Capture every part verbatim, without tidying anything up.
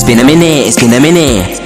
been a minute, it's been a minute.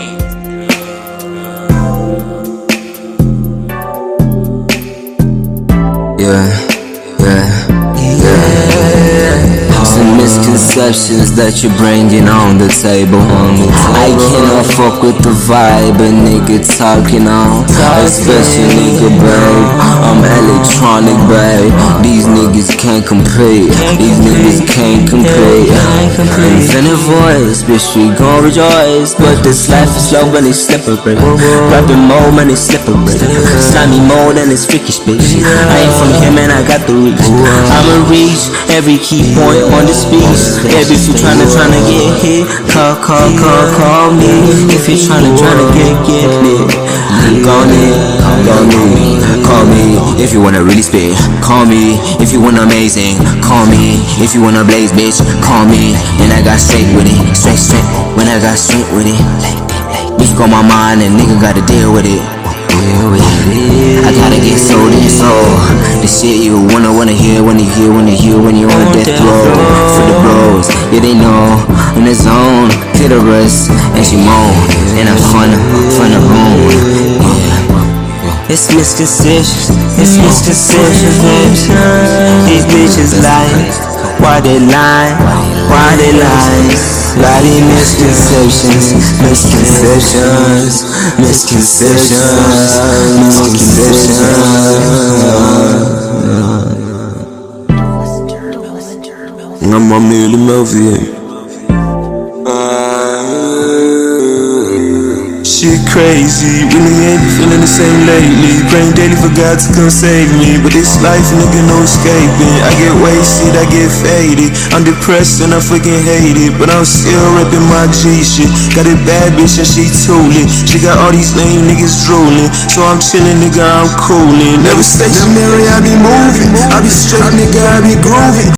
Yeah, yeah, yeah. Some misconceptions that you're bringing on the table. I cannot fuck with the vibe a nigga talking on. Especially nigga, babe, I'm electronic, babe. These niggas can't compete. These niggas can't compete. Infinite voice, bitch, we gon' rejoice. But this life is slow and it's slippery. Rapping mode, man, it's slippery. Slimy mode and it's freakish, bitch. I ain't from here, man, I got the reach. I'ma reach every key point on the speech. Yeah, bitch, you tryna, tryna get hit. Call, call, call, call me. If you're tryna, tryna get, get lit. Call me, call me, call me. If you wanna really spit, call me. If you want amazing, call me. If you wanna blaze, bitch, call me. And I got straight with it, straight, straight. When I got straight with it, bitch, on my mind and nigga gotta deal with it. I gotta get sold in soul. The shit you wanna wanna hear, wanna hear, wanna hear when you on death row. For the bros, yeah they know. In the zone, clitoris, and she moan. And I'm fun, fun the room. Yeah. It's misconceptions, it's misconceptions, bitch. These bitches lying, why they lying, why they lying? Body misconceptions, misconceptions, misconceptions, misconceptions. I'm on Millie Melvin. Shit crazy, really ain't feeling the same lately. Praying daily for God to come save me, but this life, nigga, no escaping. I get wasted, I get faded. I'm depressed and I fucking hate it, but I'm still repping my G shit. Got a bad bitch and she tooling. She got all these lame niggas drooling, so I'm chilling, nigga, I'm coolin'. Never stationary, I be moving. I be straight, nigga, I be grooving.